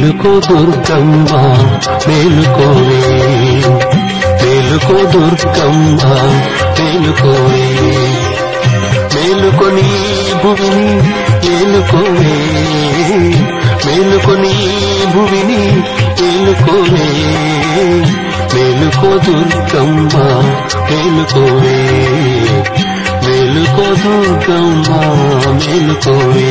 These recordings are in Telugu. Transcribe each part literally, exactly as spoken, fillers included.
మేలుకో దుర్గమ్మ మేలుకోవే, మేలుకో దుర్గమ్మ మేలుకోవే, మేలుకొని భువిని ఏలుకోవే, మేలుకొని భువిని ఏలుకోవే, మేలుకో దుర్గమ్మ మేలుకోవే, మేలుకో దుర్గమ్మ మేలుకోవే.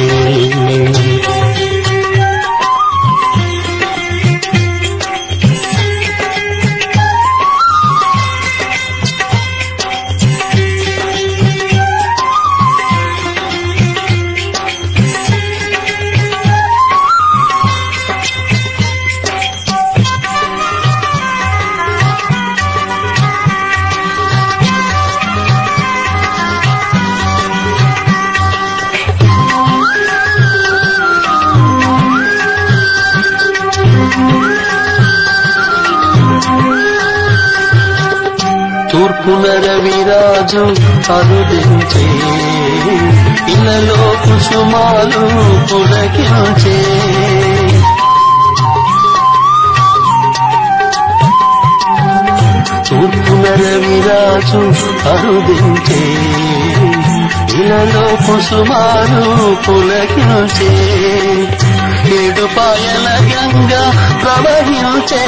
తూర్పున రవిరాజు అరుదించే, ఇళ్ళలో కుసుమాలు పులకించే, తూర్పున రవిరాజు అరుదించే, ఇళ్ళలో కుసుమాలు పులకించే, ఏడుపాయల గంగా ప్రవహించే,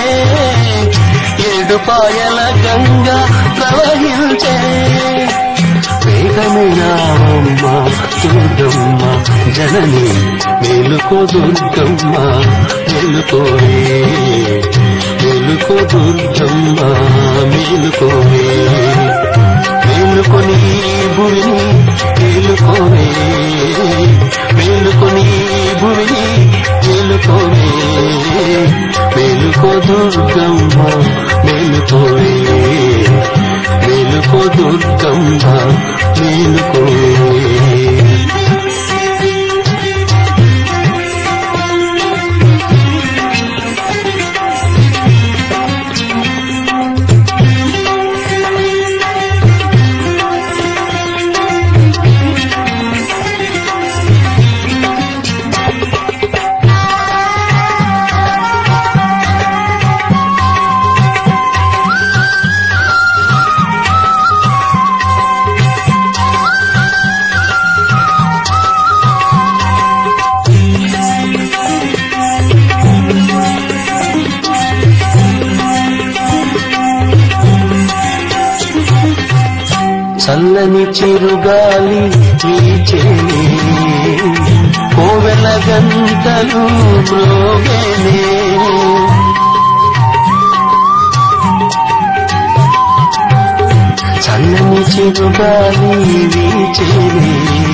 ఏడుపాయల గంగా ప్రవహించే, వేగమే రావమ్మ దుర్గమ్మ జనని, మేలుకో దుర్గమ్మ మేలుకోవే, మేలుకో దుర్గమ్మ మేలుకోవే, మేలుకొని భువిని మేలుకోవే, మేలుకొని భువిని మేలుకోవే, మేలుకో దుర్గమ్మ మేలుకోవే, మేలుకో దుర్గమ్మ మేలుకోవే. చల్లని చిరుగాలి వీచేనే, కోవెల గంటలు మ్రోగేనే, చల్లని చిరుగాలి వీచేనే,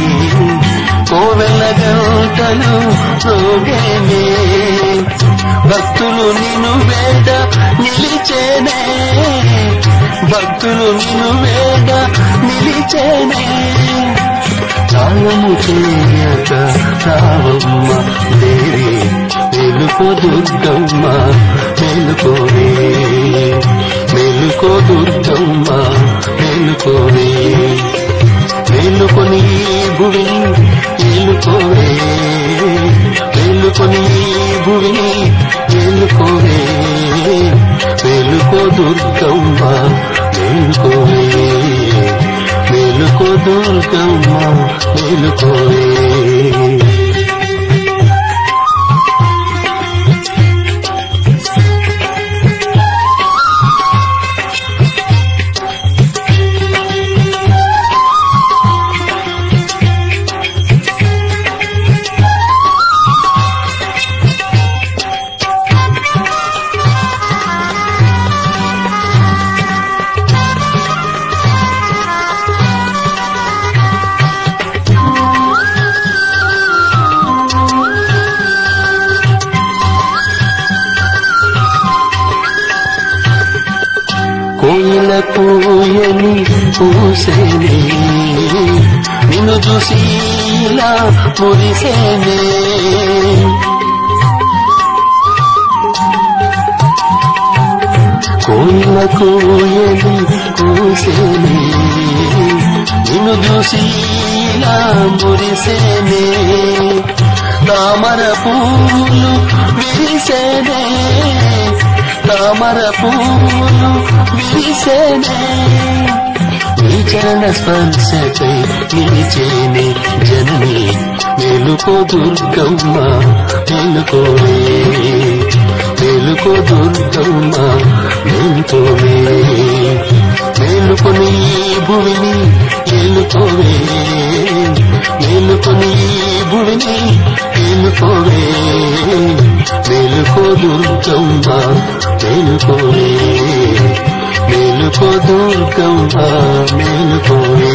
కోవెల గంటలు మ్రోగేనే, భక్తులు నిన్ను వేడ నిలిచేనే, భక్తులు నిన్ను వేడ నిలిచేనే, తాళము చేయక రావమ్మ దేవి, మేలుకో దుర్గమ్మ మేలుకోవే, మేలుకో దుర్గమ్మ మేలుకోవే, మేలుకొని భువిని ఏలుకోవే, మేలుకొని భువిని ఏలుకోవే, మేలుకో దుర్గమ్మ మేలుకోవే, మేలుకో దుర్గమ్మ మేలుకోవే. కోయిల పూయని పూసేనే, నిన్ను చూసి ఇలా మురిసేనే, కోయిల కోయని పూసేనే, నిన్ను చూసి ఇలా మురిసేనే, తామర పూలు విరిసేనే తామర పూలు విరిసేనే నీ చరణ స్పర్శకై నిలిచేనే జనని మేలుకో దుర్గమ్మ మేలుకోవే మేలుకో దుర్గమ్మ మేలుకోవే మేలుకొని భువిని ఏలుకోవే మేలుకొని భువిని ఏలుకోవే మేలుకో దుర్గమ్మ మేలుకోవే మేలుకో దుర్గమ్మ మేలుకోవే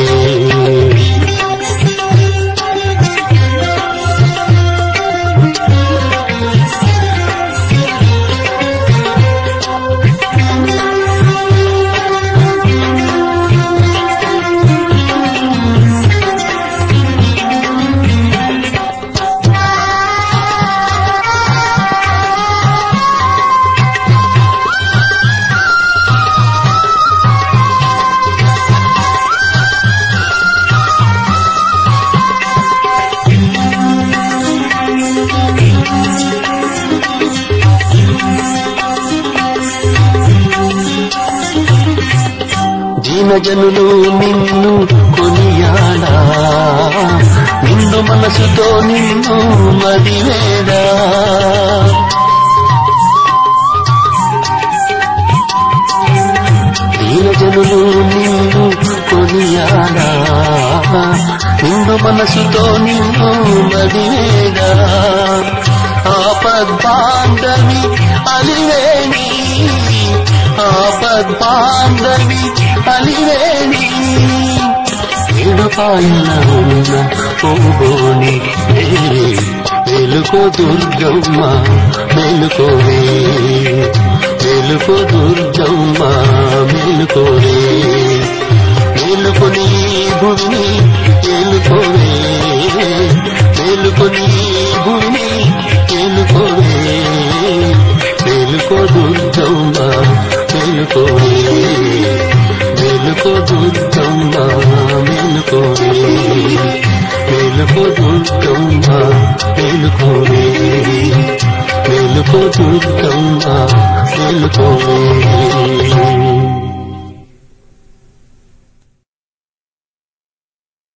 జనులు నిన్ను కొనియాడా నిన్ను మనసుతో నిన్ను మదివేడా దీనజనులు నిన్ను కొనియాడా నిన్ను మనసుతో నిన్ను మదివేడా ఆపద్బాంధవి అలివేణి ఆపద్బాంధవి అలివేణి ఏడుపాయన ఉన్న పోగోని మేలుకో దుర్గమ్మ మేలుకోవే మేలుకో దుర్గమ్మ మేలుకోవే మేలుకొని భూమిని ఏలుకోవే మేలుకొని భూమిని ఏలుకోవే మేలుకో దుర్గమ్మ మేలుకోవే మేలుకో దుర్గమ్మ మేలుకోవే మేలుకో దుర్గమ్మ మేలుకోవే మేలుకో దుర్గమ్మ మేలుకోవే